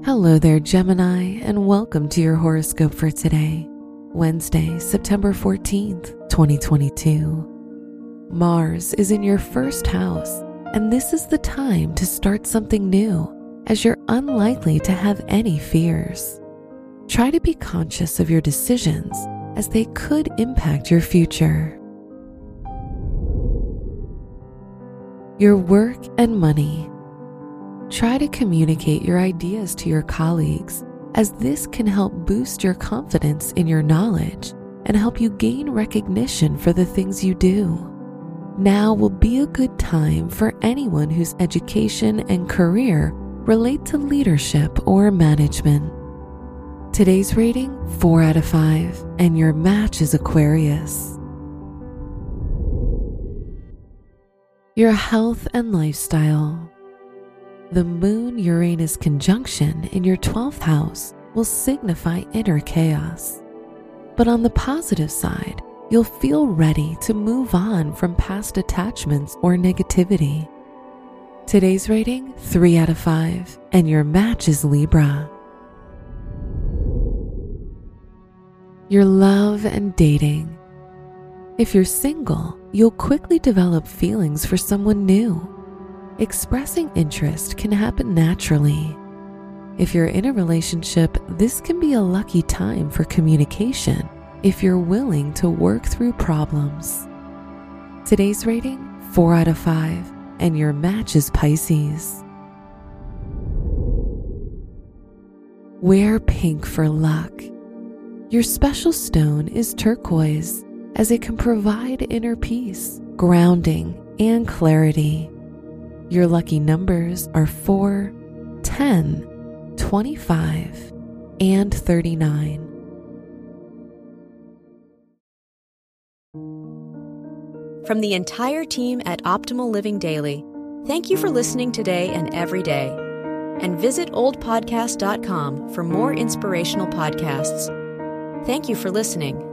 Hello there, Gemini, and welcome to your horoscope for today, Wednesday, September 14th, 2022. Mars is in your first house, and this is the time to start something new, as you're unlikely to have any fears. Try to be conscious of your decisions, as they could impact your future. Your work and money. Try to communicate your ideas to your colleagues, as this can help boost your confidence in your knowledge and help you gain recognition for the things you do. Now will be a good time for anyone whose education and career relate to leadership or management. Today's rating, 4 out of 5, and your match is Aquarius. Your health and lifestyle. The Moon-Uranus conjunction in your 12th house will signify inner chaos. But on the positive side, you'll feel ready to move on from past attachments or negativity. Today's rating, 3 out of 5, and your match is Libra. Your love and dating. If you're single, you'll quickly develop feelings for someone new. Expressing interest can happen naturally. If you're in a relationship, this can be a lucky time for communication if you're willing to work through problems. Today's rating, 4 out of 5, and your match is Pisces. Wear pink for luck. Your special stone is turquoise, as it can provide inner peace, grounding, and clarity. Your lucky numbers are 4, 10, 25, and 39. From the entire team at Optimal Living Daily, thank you for listening today and every day. And visit oldpodcast.com for more inspirational podcasts. Thank you for listening.